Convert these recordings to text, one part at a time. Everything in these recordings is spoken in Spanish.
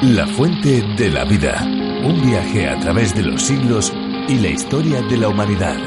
La fuente de la vida. Un viaje a través de los siglos y la historia de la humanidad.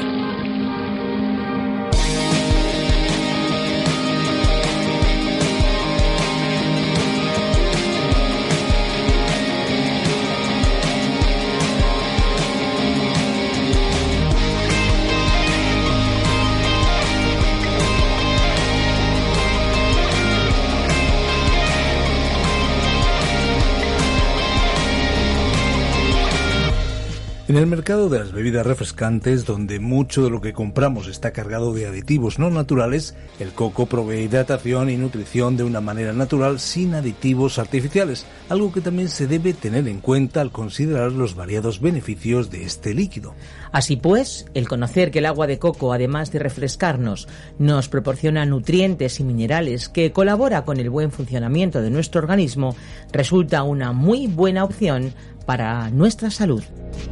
En el mercado de las bebidas refrescantes, donde mucho de lo que compramos está cargado de aditivos no naturales, el coco provee hidratación y nutrición de una manera natural sin aditivos artificiales, algo que también se debe tener en cuenta al considerar los variados beneficios de este líquido. Así pues, el conocer que el agua de coco, además de refrescarnos, nos proporciona nutrientes y minerales que colabora con el buen funcionamiento de nuestro organismo, resulta una muy buena opción para nuestra salud.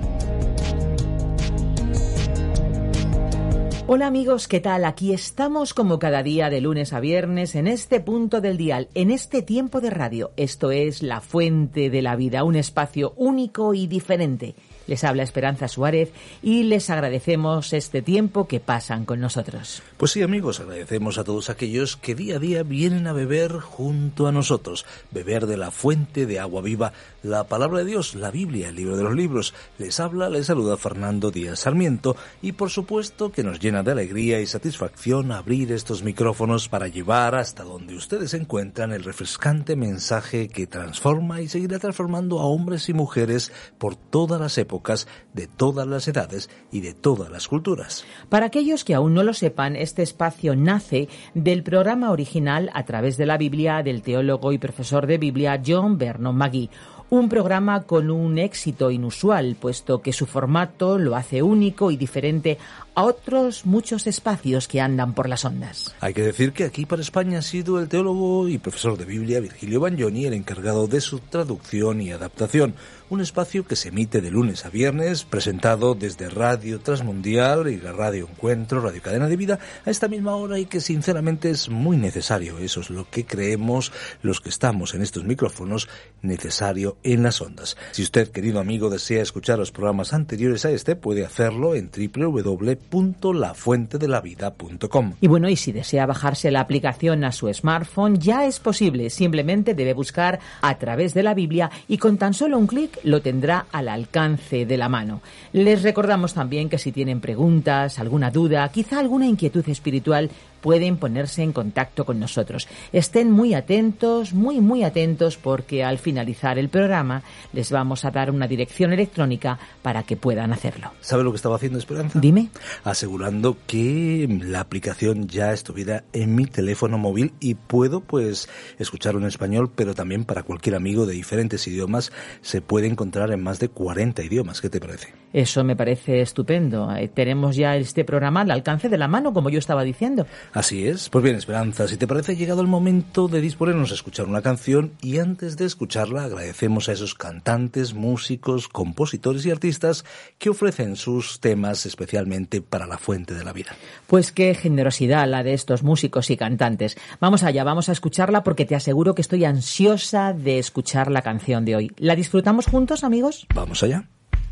Hola amigos, ¿qué tal? Aquí estamos como cada día de lunes a viernes en este punto del dial, en este tiempo de radio. Esto es La Fuente de la Vida, un espacio único y diferente. Les habla Esperanza Suárez y les agradecemos este tiempo que pasan con nosotros. Pues sí, amigos, agradecemos a todos aquellos que día a día vienen a beber junto a nosotros. Beber de la fuente de agua viva, la palabra de Dios, la Biblia, el libro de los libros. Les habla, les saluda Fernando Díaz Sarmiento y por supuesto que nos llena de alegría y satisfacción abrir estos micrófonos para llevar hasta donde ustedes se encuentran el refrescante mensaje que transforma y seguirá transformando a hombres y mujeres por todas las épocas, de todas las edades y de todas las culturas. Para aquellos que aún no lo sepan, este espacio nace del programa original A través de la Biblia del teólogo y profesor de Biblia John Vernon Magee. Un programa con un éxito inusual, puesto que su formato lo hace único y diferente a otros muchos espacios que andan por las ondas. Hay que decir que aquí para España ha sido el teólogo y profesor de Biblia Virgilio Bagnoni el encargado de su traducción y adaptación. Un espacio que se emite de lunes a viernes, presentado desde Radio Transmundial y la Radio Encuentro, Radio Cadena de Vida, a esta misma hora y que sinceramente es muy necesario. Eso es lo que creemos los que estamos en estos micrófonos, necesario en las ondas. Si usted, querido amigo, desea escuchar los programas anteriores a este, puede hacerlo en www.lafuentedelavida.com. Y bueno, y si desea bajarse la aplicación a su smartphone, ya es posible. Simplemente debe buscar A través de la Biblia y con tan solo un clic lo tendrá al alcance de la mano. Les recordamos también que si tienen preguntas, alguna duda, quizá alguna inquietud espiritual, pueden ponerse en contacto con nosotros. Estén muy atentos, muy atentos, porque al finalizar el programa les vamos a dar una dirección electrónica para que puedan hacerlo. ¿Sabe lo que estaba haciendo, Esperanza? Dime. Asegurando que la aplicación ya estuviera en mi teléfono móvil y puedo pues escucharlo en español, pero también para cualquier amigo de diferentes idiomas se puede encontrar en más de 40 idiomas. ¿Qué te parece? Eso me parece estupendo. Tenemos ya este programa al alcance de la mano, como yo estaba diciendo. Así es. Pues bien, Esperanza, si te parece, ha llegado el momento de disponernos a escuchar una canción y antes de escucharla agradecemos a esos cantantes, músicos, compositores y artistas que ofrecen sus temas especialmente para la Fuente de la Vida. Pues qué generosidad la de estos músicos y cantantes. Vamos allá, vamos a escucharla porque te aseguro que estoy ansiosa de escuchar la canción de hoy. ¿La disfrutamos juntos, amigos? Vamos allá.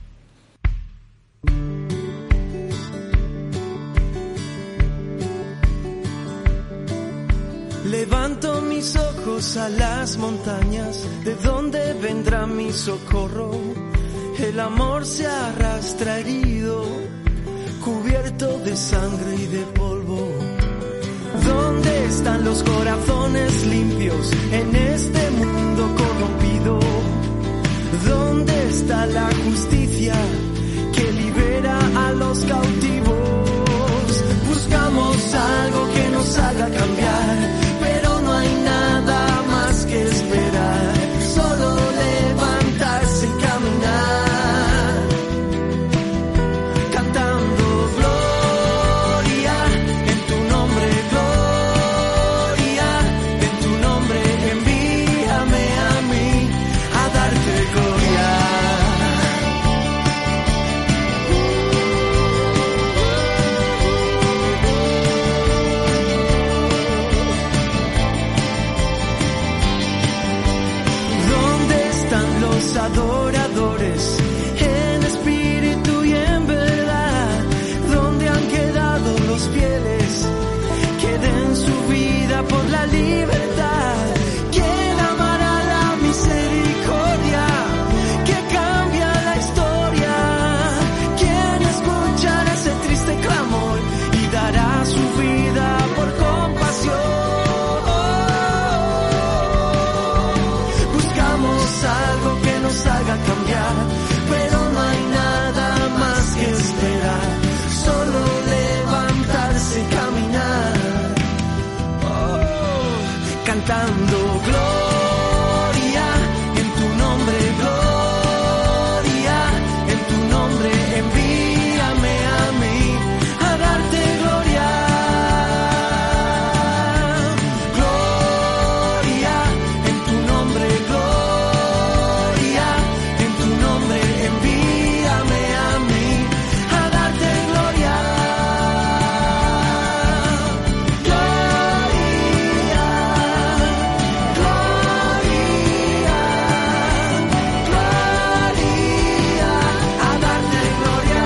Levanto mis ojos a las montañas, ¿de dónde vendrá mi socorro? El amor se arrastra herido, cubierto de sangre y de polvo. ¿Dónde están los corazones limpios en este mundo corrompido? ¿Dónde está la justicia que libera a los cautivos? Buscamos algo que nos haga cambiar, pero no hay nada más que esperar, solo levantarse y caminar, cantando gloria, en tu nombre gloria, en tu nombre envíame a mí a darte gloria. pecadores, en espíritu y en verdad. Donde han quedado los fieles que den su vida por la libertad? ¿Quién amará la misericordia que cambia la historia? ¿Quién escuchará ese triste clamor y dará su vida por compasión? Buscamos algo que nos haga cambiar, pero no hay nada más que esperar, solo levantarse y caminar, cantando gloria en tu nombre, gloria en tu nombre, envíame a mí a darte gloria, gloria en tu nombre, gloria en tu nombre, envíame a mí a darte gloria, a darte gloria,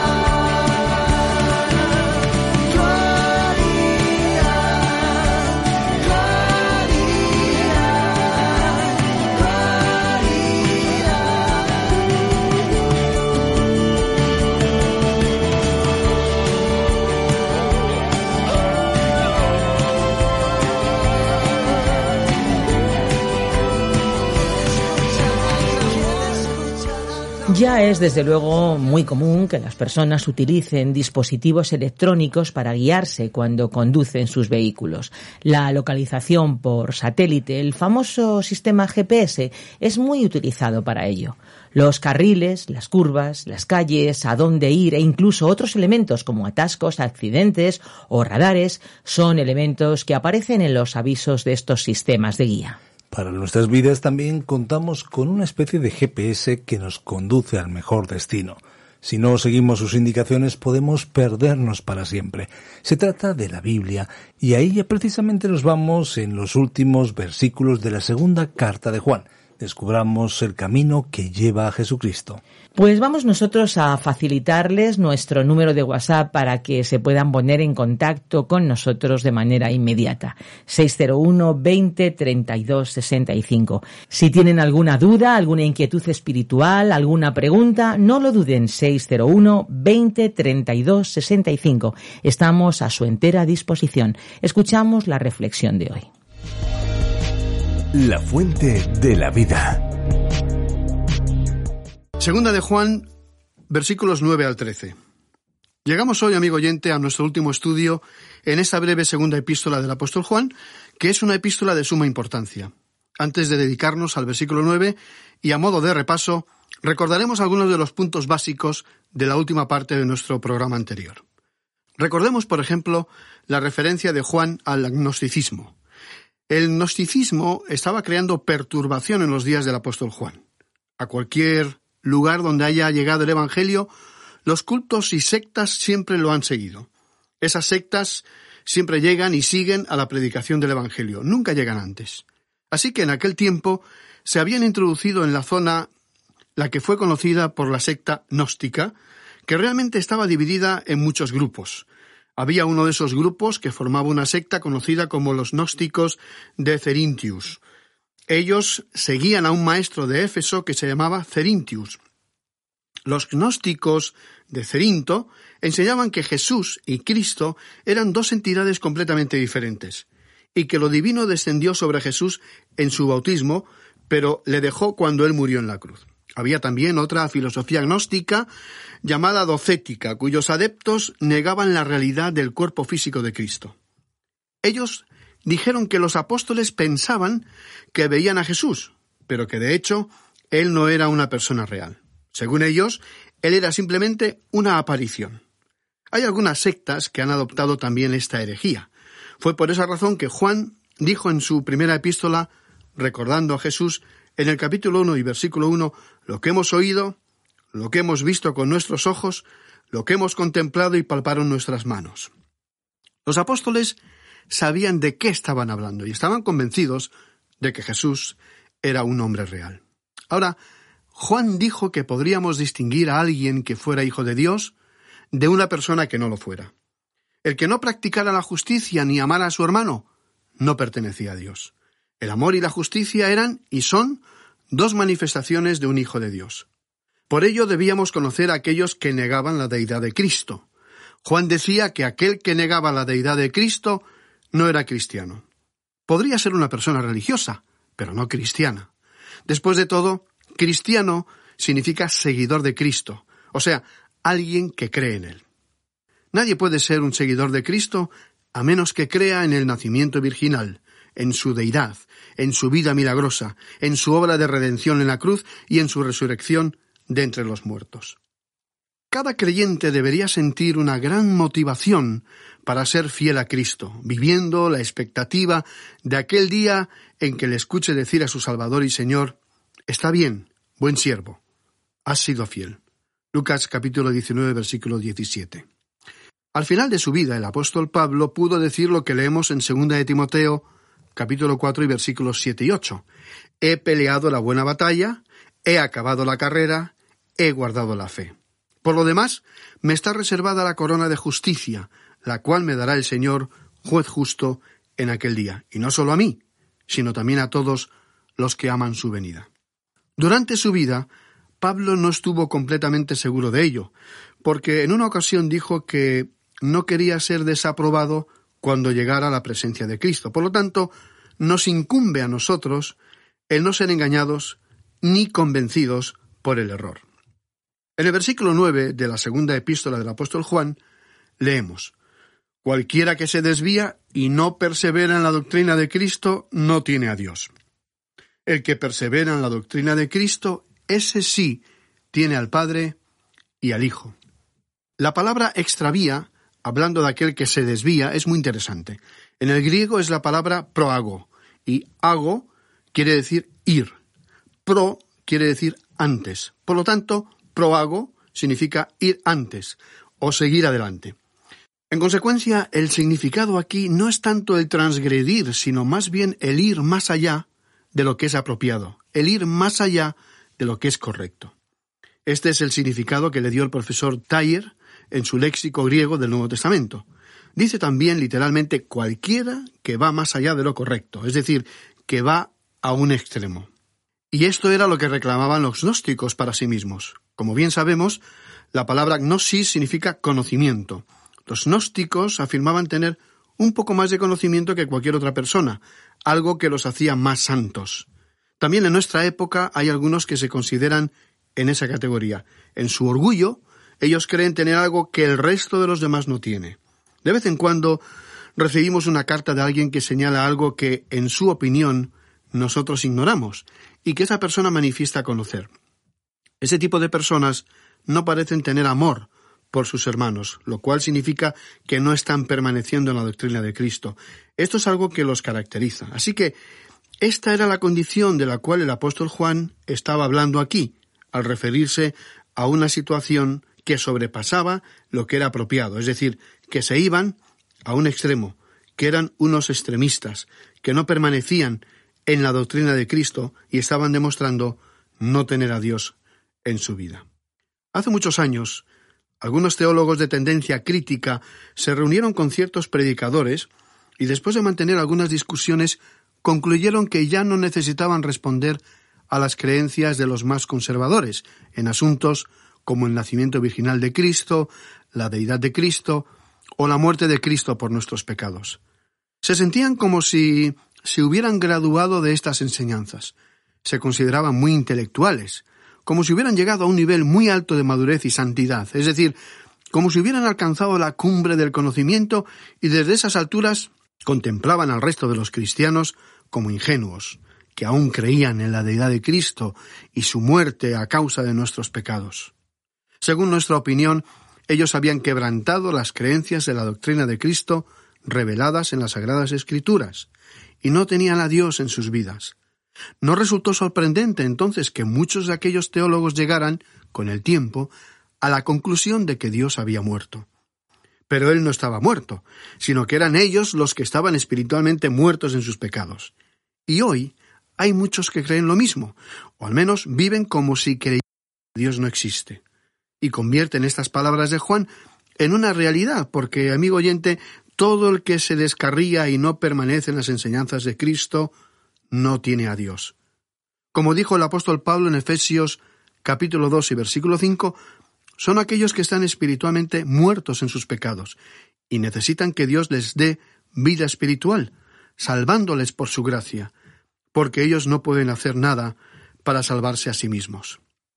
Ya es desde luego muy común que las personas utilicen dispositivos electrónicos para guiarse cuando conducen sus vehículos. La localización por satélite, el famoso sistema GPS, es muy utilizado para ello. Los carriles, las curvas, las calles, a dónde ir e incluso otros elementos como atascos, accidentes o radares son elementos que aparecen en los avisos de estos sistemas de guía. Para nuestras vidas también contamos con una especie de GPS que nos conduce al mejor destino. Si no seguimos sus indicaciones podemos perdernos para siempre. Se trata de la Biblia y a ella precisamente nos vamos en los últimos versículos de la segunda carta de Juan. Descubramos el camino que lleva a Jesucristo. Pues vamos nosotros a facilitarles nuestro número de WhatsApp para que se puedan poner en contacto con nosotros de manera inmediata. 601 20 32 65. Si tienen alguna duda, alguna inquietud espiritual, alguna pregunta, no lo duden. 601 20 32 65. Estamos a su entera disposición. Escuchamos la reflexión de hoy. La fuente de la vida. Segunda de Juan, versículos 9 al 13. Llegamos hoy, amigo oyente, a nuestro último estudio en esta breve segunda epístola del apóstol Juan, que es una epístola de suma importancia. Antes de dedicarnos al versículo 9, y a modo de repaso, recordaremos algunos de los puntos básicos de la última parte de nuestro programa anterior. Recordemos, por ejemplo, la referencia de Juan al gnosticismo. El gnosticismo estaba creando perturbación en los días del apóstol Juan. A cualquier lugar donde haya llegado el Evangelio, los cultos y sectas siempre lo han seguido. Esas sectas siempre llegan y siguen a la predicación del Evangelio, nunca llegan antes. Así que en aquel tiempo se habían introducido en la zona la que fue conocida por la secta gnóstica, que realmente estaba dividida en muchos grupos. Había uno de esos grupos que formaba una secta conocida como los gnósticos de Cerintius. Ellos seguían a un maestro de Éfeso que se llamaba Cerintius. Los gnósticos de Cerinto enseñaban que Jesús y Cristo eran dos entidades completamente diferentes, y que lo divino descendió sobre Jesús en su bautismo, pero le dejó cuando él murió en la cruz. Había también otra filosofía gnóstica llamada docética, cuyos adeptos negaban la realidad del cuerpo físico de Cristo. Ellos dijeron que los apóstoles pensaban que veían a Jesús, pero que de hecho él no era una persona real. Según ellos, él era simplemente una aparición. Hay algunas sectas que han adoptado también esta herejía. Fue por esa razón que Juan dijo en su primera epístola, recordando a Jesús, en el capítulo 1 y versículo 1, lo que hemos oído, lo que hemos visto con nuestros ojos, lo que hemos contemplado y palparon nuestras manos. Los apóstoles sabían de qué estaban hablando y estaban convencidos de que Jesús era un hombre real. Ahora, Juan dijo que podríamos distinguir a alguien que fuera hijo de Dios de una persona que no lo fuera. El que no practicara la justicia ni amara a su hermano no pertenecía a Dios. El amor y la justicia eran y son dos manifestaciones de un hijo de Dios. Por ello debíamos conocer a aquellos que negaban la deidad de Cristo. Juan decía que aquel que negaba la deidad de Cristo no era cristiano. Podría ser una persona religiosa, pero no cristiana. Después de todo, cristiano significa seguidor de Cristo, o sea, alguien que cree en Él. Nadie puede ser un seguidor de Cristo a menos que crea en el nacimiento virginal, en su deidad, en su vida milagrosa, en su obra de redención en la cruz y en su resurrección de entre los muertos. Cada creyente debería sentir una gran motivación para ser fiel a Cristo, viviendo la expectativa de aquel día en que le escuche decir a su Salvador y Señor: «Está bien, buen siervo, has sido fiel». Lucas capítulo 19, versículo 17. Al final de su vida, el apóstol Pablo pudo decir lo que leemos en 2 de Timoteo, capítulo 4 y versículos 7 y 8. «He peleado la buena batalla, he acabado la carrera, he guardado la fe. Por lo demás, me está reservada la corona de justicia, la cual me dará el Señor, juez justo, en aquel día, y no solo a mí, sino también a todos los que aman su venida». Durante su vida, Pablo no estuvo completamente seguro de ello, porque en una ocasión dijo que no quería ser desaprobado cuando llegara a la presencia de Cristo. Por lo tanto, nos incumbe a nosotros el no ser engañados ni convencidos por el error. En el versículo 9 de la segunda epístola del apóstol Juan, leemos: «Cualquiera que se desvía y no persevera en la doctrina de Cristo no tiene a Dios. El que persevera en la doctrina de Cristo, ese sí tiene al Padre y al Hijo». La palabra extravía, hablando de aquel que se desvía, es muy interesante. En el griego es la palabra proago, y ago quiere decir ir. Pro quiere decir antes. Por lo tanto, proago significa ir antes o seguir adelante. En consecuencia, el significado aquí no es tanto el transgredir, sino más bien el ir más allá de lo que es apropiado, el ir más allá de lo que es correcto. Este es el significado que le dio el profesor Thayer en su léxico griego del Nuevo Testamento. Dice también literalmente cualquiera que va más allá de lo correcto, es decir, que va a un extremo. Y esto era lo que reclamaban los gnósticos para sí mismos. Como bien sabemos, la palabra gnosis significa conocimiento. Los gnósticos afirmaban tener un poco más de conocimiento que cualquier otra persona, algo que los hacía más santos. También en nuestra época hay algunos que se consideran en esa categoría. En su orgullo, ellos creen tener algo que el resto de los demás no tiene. De vez en cuando recibimos una carta de alguien que señala algo que, en su opinión, nosotros ignoramos y que esa persona manifiesta conocer. Ese tipo de personas no parecen tener amor por sus hermanos, lo cual significa que no están permaneciendo en la doctrina de Cristo. Esto es algo que los caracteriza. Así que esta era la condición de la cual el apóstol Juan estaba hablando aquí, al referirse a una situación que sobrepasaba lo que era apropiado, es decir, que se iban a un extremo, que eran unos extremistas, que no permanecían en la doctrina de Cristo y estaban demostrando no tener a Dios en su vida. Hace muchos años, algunos teólogos de tendencia crítica se reunieron con ciertos predicadores y después de mantener algunas discusiones concluyeron que ya no necesitaban responder a las creencias de los más conservadores en asuntos como el nacimiento virginal de Cristo, la deidad de Cristo o la muerte de Cristo por nuestros pecados. Se sentían como si se hubieran graduado de estas enseñanzas. Se consideraban muy intelectuales, como si hubieran llegado a un nivel muy alto de madurez y santidad, es decir, como si hubieran alcanzado la cumbre del conocimiento y desde esas alturas contemplaban al resto de los cristianos como ingenuos, que aún creían en la deidad de Cristo y su muerte a causa de nuestros pecados. Según nuestra opinión, ellos habían quebrantado las creencias de la doctrina de Cristo reveladas en las Sagradas Escrituras, y no tenían a Dios en sus vidas. No resultó sorprendente entonces que muchos de aquellos teólogos llegaran, con el tiempo, a la conclusión de que Dios había muerto. Pero Él no estaba muerto, sino que eran ellos los que estaban espiritualmente muertos en sus pecados. Y hoy hay muchos que creen lo mismo, o al menos viven como si creyeran que Dios no existe, y convierten estas palabras de Juan en una realidad, porque, amigo oyente, todo el que se descarría y no permanece en las enseñanzas de Cristo no tiene a Dios. Como dijo el apóstol Pablo en Efesios capítulo 2 y versículo 5, son aquellos que están espiritualmente muertos en sus pecados y necesitan que Dios les dé vida espiritual, salvándoles por su gracia, porque ellos no pueden hacer nada para salvarse a sí mismos.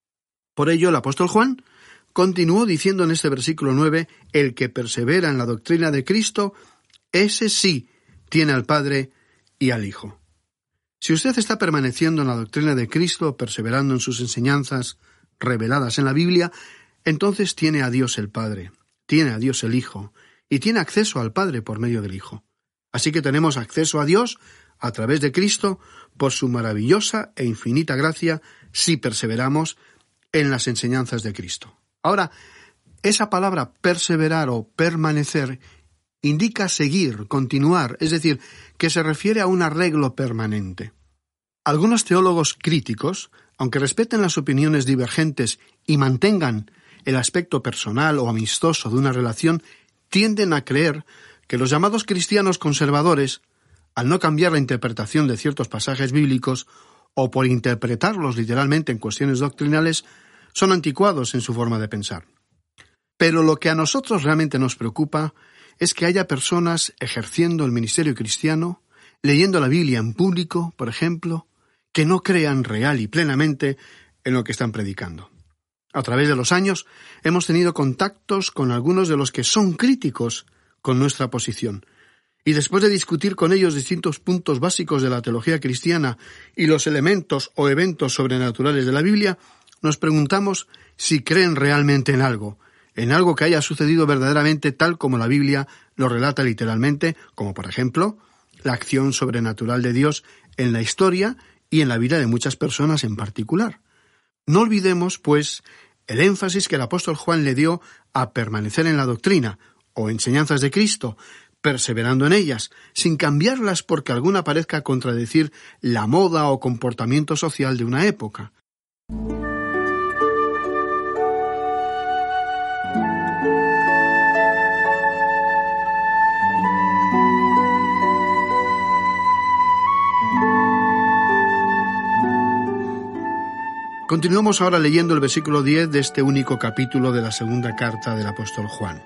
Por ello, el apóstol Juan continuó diciendo en este versículo 9, el que persevera en la doctrina de Cristo, ese sí tiene al Padre y al Hijo. Si usted está permaneciendo en la doctrina de Cristo, perseverando en sus enseñanzas reveladas en la Biblia, entonces tiene a Dios el Padre, tiene a Dios el Hijo, y tiene acceso al Padre por medio del Hijo. Así que tenemos acceso a Dios a través de Cristo por su maravillosa e infinita gracia si perseveramos en las enseñanzas de Cristo. Ahora, esa palabra perseverar o permanecer indica seguir, continuar, es decir, que se refiere a un arreglo permanente. Algunos teólogos críticos, aunque respeten las opiniones divergentes y mantengan el aspecto personal o amistoso de una relación, tienden a creer que los llamados cristianos conservadores, al no cambiar la interpretación de ciertos pasajes bíblicos o por interpretarlos literalmente en cuestiones doctrinales, son anticuados en su forma de pensar. Pero lo que a nosotros realmente nos preocupa es que haya personas ejerciendo el ministerio cristiano, leyendo la Biblia en público, por ejemplo, que no crean real y plenamente en lo que están predicando. A través de los años hemos tenido contactos con algunos de los que son críticos con nuestra posición. Y después de discutir con ellos distintos puntos básicos de la teología cristiana y los elementos o eventos sobrenaturales de la Biblia, nos preguntamos si creen realmente en algo que haya sucedido verdaderamente tal como la Biblia lo relata literalmente, como por ejemplo, la acción sobrenatural de Dios en la historia y en la vida de muchas personas en particular. No olvidemos, pues, el énfasis que el apóstol Juan le dio a permanecer en la doctrina o enseñanzas de Cristo, perseverando en ellas, sin cambiarlas porque alguna parezca contradecir la moda o comportamiento social de una época. Continuamos ahora leyendo el versículo 10 de este único capítulo de la segunda carta del apóstol Juan.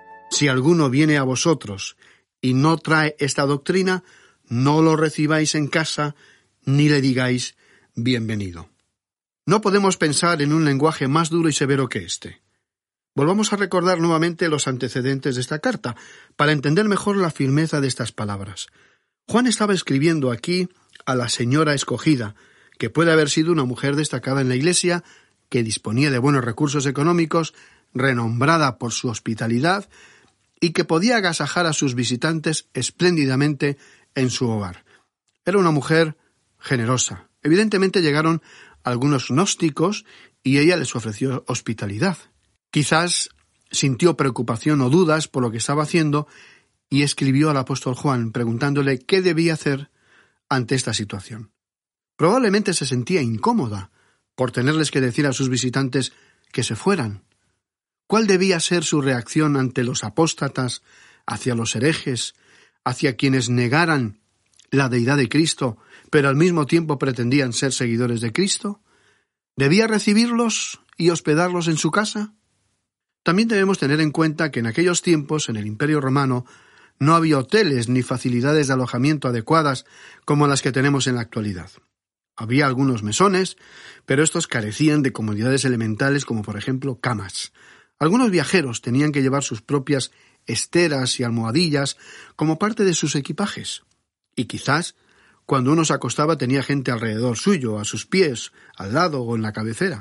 Si alguno viene a vosotros y no trae esta doctrina, no lo recibáis en casa, ni le digáis bienvenido. No podemos pensar en un lenguaje más duro y severo que este. Volvamos a recordar nuevamente los antecedentes de esta carta, para entender mejor la firmeza de estas palabras. Juan estaba escribiendo aquí a la señora escogida, que puede haber sido una mujer destacada en la Iglesia, que disponía de buenos recursos económicos, renombrada por su hospitalidad, y que podía agasajar a sus visitantes espléndidamente en su hogar. Era una mujer generosa. Evidentemente llegaron algunos gnósticos y ella les ofreció hospitalidad. Quizás sintió preocupación o dudas por lo que estaba haciendo y escribió al apóstol Juan preguntándole qué debía hacer ante esta situación. Probablemente se sentía incómoda por tenerles que decir a sus visitantes que se fueran. ¿Cuál debía ser su reacción ante los apóstatas, hacia los herejes, hacia quienes negaran la deidad de Cristo, pero al mismo tiempo pretendían ser seguidores de Cristo? ¿Debía recibirlos y hospedarlos en su casa? También debemos tener en cuenta que en aquellos tiempos, en el Imperio Romano, no había hoteles ni facilidades de alojamiento adecuadas como las que tenemos en la actualidad. Había algunos mesones, pero estos carecían de comodidades elementales como por ejemplo camas. Algunos viajeros tenían que llevar sus propias esteras y almohadillas como parte de sus equipajes. Y quizás, cuando uno se acostaba tenía gente alrededor suyo, a sus pies, al lado o en la cabecera.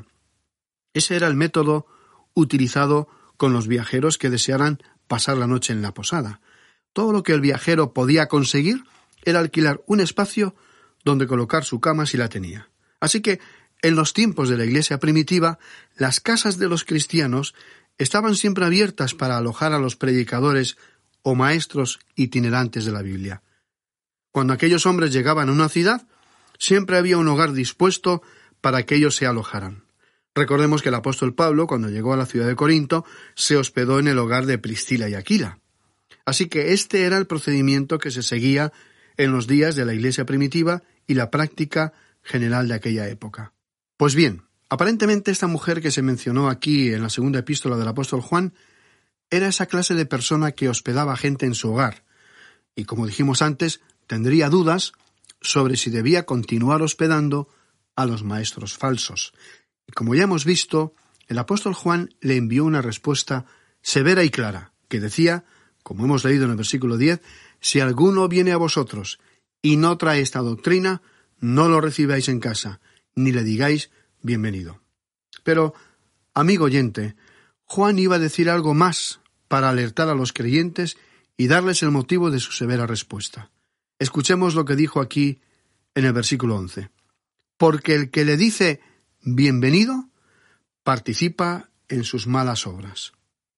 Ese era el método utilizado con los viajeros que desearan pasar la noche en la posada. Todo lo que el viajero podía conseguir era alquilar un espacio donde colocar su cama si la tenía. Así que, en los tiempos de la Iglesia primitiva, las casas de los cristianos estaban siempre abiertas para alojar a los predicadores o maestros itinerantes de la Biblia. Cuando aquellos hombres llegaban a una ciudad, Siempre había un hogar dispuesto para que ellos se alojaran. Recordemos que el apóstol Pablo, cuando llegó a la ciudad de Corinto, se hospedó en el hogar de Priscila y Aquila. Así que este era el procedimiento que se seguía en los días de la iglesia primitiva y la práctica general de aquella época. Pues bien, aparentemente esta mujer que se mencionó aquí en la segunda epístola del apóstol Juan era esa clase de persona que hospedaba gente en su hogar, y como dijimos antes, tendría dudas sobre si debía continuar hospedando a los maestros falsos. Y como ya hemos visto, el apóstol Juan le envió una respuesta severa y clara, que decía, como hemos leído en el versículo 10, si alguno viene a vosotros y no trae esta doctrina, no lo recibáis en casa, ni le digáis bienvenido. Pero, amigo oyente, Juan iba a decir algo más para alertar a los creyentes y darles el motivo de su severa respuesta. Escuchemos lo que dijo aquí en el versículo 11. Porque el que le dice bienvenido participa en sus malas obras.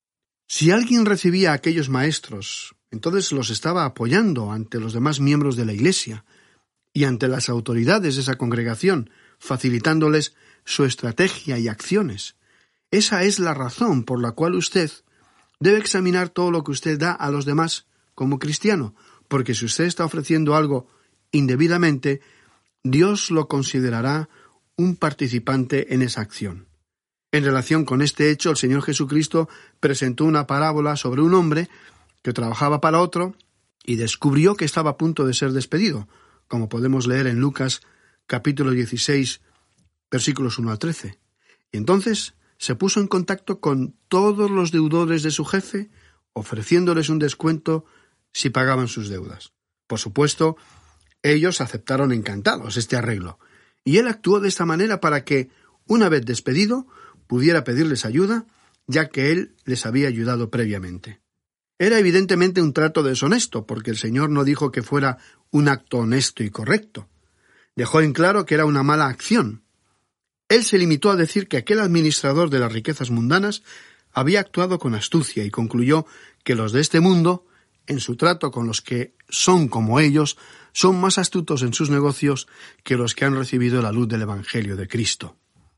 Si alguien recibía a aquellos maestros, entonces los estaba apoyando ante los demás miembros de la Iglesia y ante las autoridades de esa congregación, facilitándoles su estrategia y acciones. Esa es la razón por la cual usted debe examinar todo lo que usted da a los demás como cristiano, porque si usted está ofreciendo algo indebidamente, Dios lo considerará un participante en esa acción. En relación con este hecho, el Señor Jesucristo presentó una parábola sobre un hombre que trabajaba para otro y descubrió que estaba a punto de ser despedido, como podemos leer en Lucas capítulo 16, versículos 1 al 13. Y entonces se puso en contacto con todos los deudores de su jefe, ofreciéndoles un descuento si pagaban sus deudas. Por supuesto, ellos aceptaron encantados este arreglo, y él actuó de esta manera para que, una vez despedido, pudiera pedirles ayuda, ya que él les había ayudado previamente. Era evidentemente un trato deshonesto, porque el Señor no dijo que fuera un acto honesto y correcto. Dejó en claro que era una mala acción. Él se limitó a decir que aquel administrador de las riquezas mundanas había actuado con astucia y concluyó que los de este mundo, en su trato con los que son como ellos, son más astutos en sus negocios que los que han recibido la luz del Evangelio de Cristo.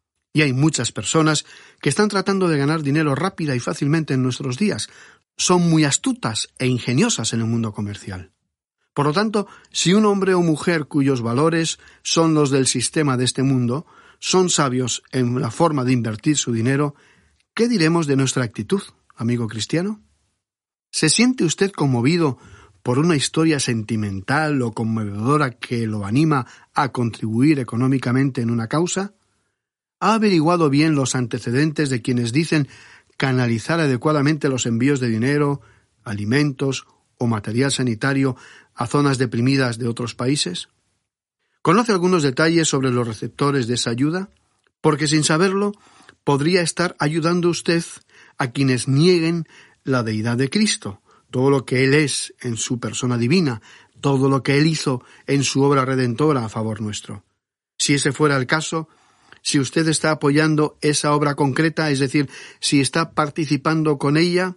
Y hay muchas personas que están tratando de ganar dinero rápida y fácilmente en nuestros días. Son muy astutas e ingeniosas en el mundo comercial. Por lo tanto, si un hombre o mujer cuyos valores son los del sistema de este mundo, son sabios en la forma de invertir su dinero, ¿qué diremos de nuestra actitud, amigo cristiano? ¿Se siente usted conmovido por una historia sentimental o conmovedora que lo anima a contribuir económicamente en una causa? ¿Ha averiguado bien los antecedentes de quienes dicen canalizar adecuadamente los envíos de dinero, alimentos o material sanitario a zonas deprimidas de otros países? ¿Conoce algunos detalles sobre los receptores de esa ayuda? Porque sin saberlo, podría estar ayudando usted a quienes nieguen la deidad de Cristo, todo lo que Él es en su persona divina, todo lo que Él hizo en su obra redentora a favor nuestro. Si ese fuera el caso, si usted está apoyando esa obra concreta, es decir, si está participando con ella,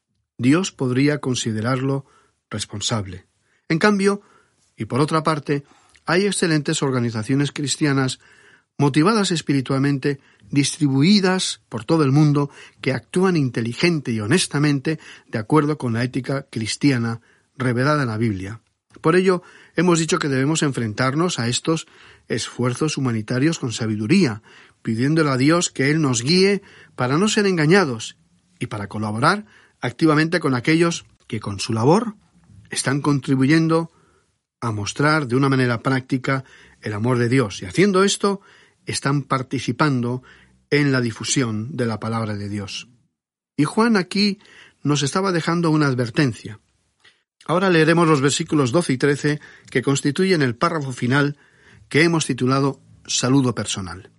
Dios podría considerarlo responsable. En cambio, y por otra parte, hay excelentes organizaciones cristianas motivadas espiritualmente, distribuidas por todo el mundo, que actúan inteligente y honestamente de acuerdo con la ética cristiana revelada en la Biblia. Por ello, hemos dicho que debemos enfrentarnos a estos esfuerzos humanitarios con sabiduría, pidiéndole a Dios que Él nos guíe para no ser engañados y para colaborar activamente con aquellos que con su labor están contribuyendo a mostrar de una manera práctica el amor de Dios. Y haciendo esto, están participando en la difusión de la palabra de Dios. Y Juan aquí nos estaba dejando una advertencia. Ahora leeremos los versículos 12 y 13 que constituyen el párrafo final que hemos titulado Saludo personal.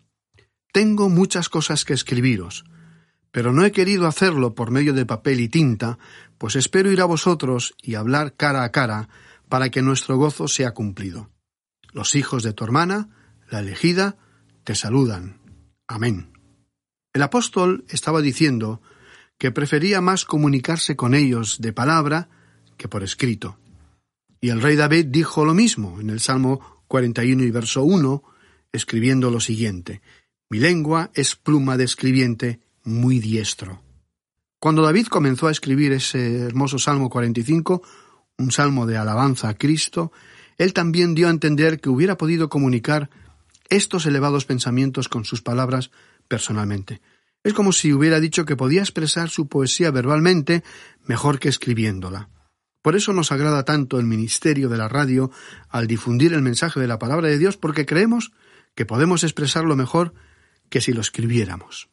Tengo muchas cosas que escribiros, pero no he querido hacerlo por medio de papel y tinta, pues espero ir a vosotros y hablar cara a cara para que nuestro gozo sea cumplido. Los hijos de tu hermana, la elegida, te saludan. Amén. El apóstol estaba diciendo que prefería más comunicarse con ellos de palabra que por escrito. Y el rey David dijo lo mismo en el Salmo 41 y verso 1, escribiendo lo siguiente: mi lengua es pluma de escribiente muy diestro. Cuando David comenzó a escribir ese hermoso Salmo 45, un salmo de alabanza a Cristo, él también dio a entender que hubiera podido comunicar estos elevados pensamientos con sus palabras personalmente. Es como si hubiera dicho que podía expresar su poesía verbalmente mejor que escribiéndola. Por eso nos agrada tanto el ministerio de la radio al difundir el mensaje de la palabra de Dios, porque creemos que podemos expresarlo mejor que si lo escribiéramos.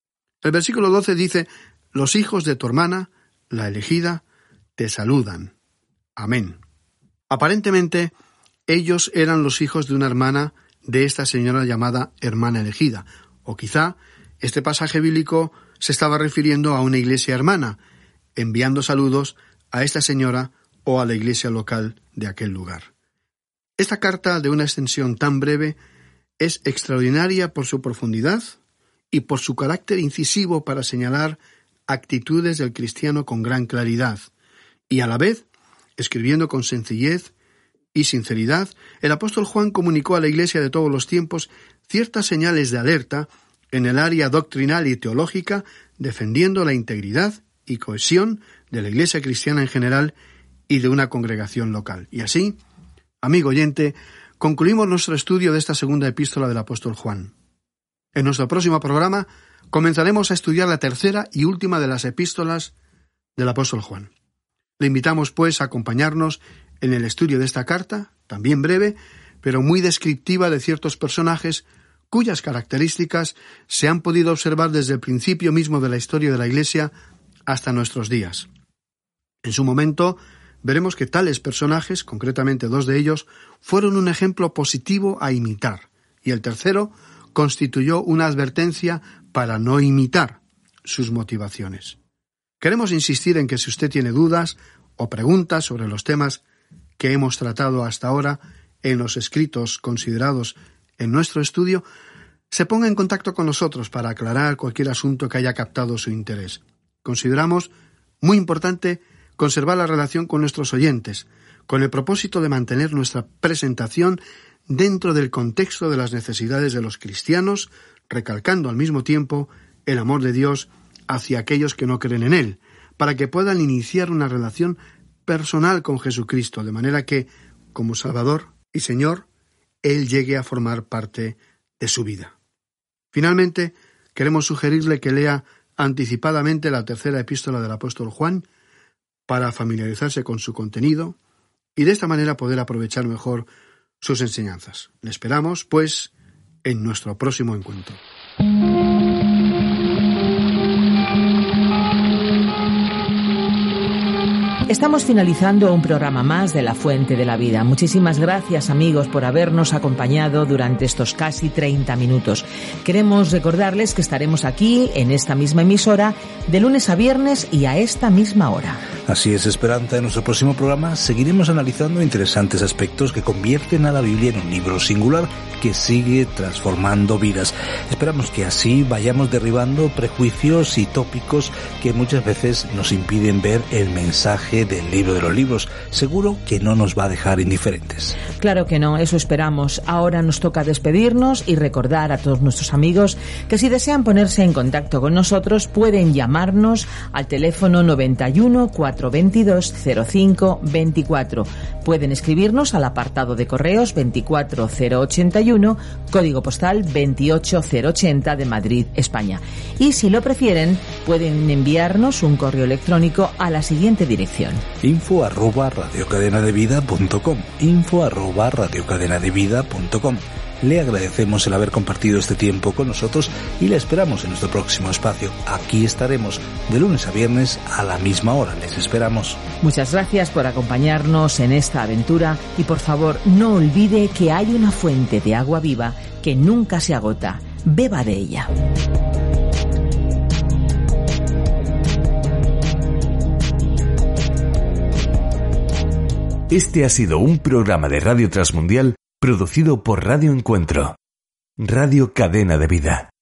El versículo 12 dice: los hijos de tu hermana, la elegida, te saludan. Amén. Aparentemente, ellos eran los hijos de una hermana de esta señora llamada hermana elegida, o quizá este pasaje bíblico se estaba refiriendo a una iglesia hermana, enviando saludos a esta señora o a la iglesia local de aquel lugar. Esta carta, de una extensión tan breve, es extraordinaria por su profundidad y por su carácter incisivo para señalar actitudes del cristiano con gran claridad, y a la vez, escribiendo con sencillez y sinceridad, el apóstol Juan comunicó a la iglesia de todos los tiempos ciertas señales de alerta en el área doctrinal y teológica, defendiendo la integridad y cohesión de la iglesia cristiana en general y de una congregación local. Y así, amigo oyente, concluimos nuestro estudio de esta segunda epístola del apóstol Juan. En nuestro próximo programa comenzaremos a estudiar la tercera y última de las epístolas del apóstol Juan. Le invitamos, pues, a acompañarnos en el estudio de esta carta, también breve, pero muy descriptiva de ciertos personajes cuyas características se han podido observar desde el principio mismo de la historia de la Iglesia hasta nuestros días. En su momento, veremos que tales personajes, concretamente 2 de ellos, fueron un ejemplo positivo a imitar, y el tercero constituyó una advertencia para no imitar sus motivaciones. Queremos insistir en que si usted tiene dudas o preguntas sobre los temas que hemos tratado hasta ahora en los escritos considerados en nuestro estudio, se ponga en contacto con nosotros para aclarar cualquier asunto que haya captado su interés. Consideramos muy importante conservar la relación con nuestros oyentes, con el propósito de mantener nuestra presentación dentro del contexto de las necesidades de los cristianos, recalcando al mismo tiempo el amor de Dios hacia aquellos que no creen en Él, para que puedan iniciar una relación personal con Jesucristo, de manera que, como Salvador y Señor, Él llegue a formar parte de su vida. Finalmente, queremos sugerirle que lea anticipadamente la tercera epístola del apóstol Juan para familiarizarse con su contenido y de esta manera poder aprovechar mejor sus enseñanzas. Le esperamos, pues, en nuestro próximo encuentro. Estamos finalizando un programa más de La Fuente de la Vida. Muchísimas gracias, amigos, por habernos acompañado durante estos casi 30 minutos. Queremos recordarles que estaremos aquí, en esta misma emisora, de lunes a viernes y a esta misma hora. Así es, Esperanza. En nuestro próximo programa seguiremos analizando interesantes aspectos que convierten a la Biblia en un libro singular que sigue transformando vidas. Esperamos que así vayamos derribando prejuicios y tópicos que muchas veces nos impiden ver el mensaje del libro de los libros. Seguro que no nos va a dejar indiferentes. Claro que no, eso esperamos. Ahora nos toca despedirnos y recordar a todos nuestros amigos que si desean ponerse en contacto con nosotros pueden llamarnos al teléfono 91 422 05 24. Pueden escribirnos al apartado de correos 24081, código postal 28080 de Madrid, España. Y si lo prefieren, pueden enviarnos un correo electrónico a la siguiente dirección: info@radiocadenadevida.com, info@radiocadenadevida.com. Le agradecemos el haber compartido este tiempo con nosotros y le esperamos en nuestro próximo espacio. Aquí estaremos de lunes a viernes a la misma hora. Les esperamos. Muchas gracias por acompañarnos en esta aventura y por favor no olvide que hay una fuente de agua viva que nunca se agota. Beba de ella. Este ha sido un programa de Radio Transmundial producido por Radio Encuentro, Radio Cadena de Vida.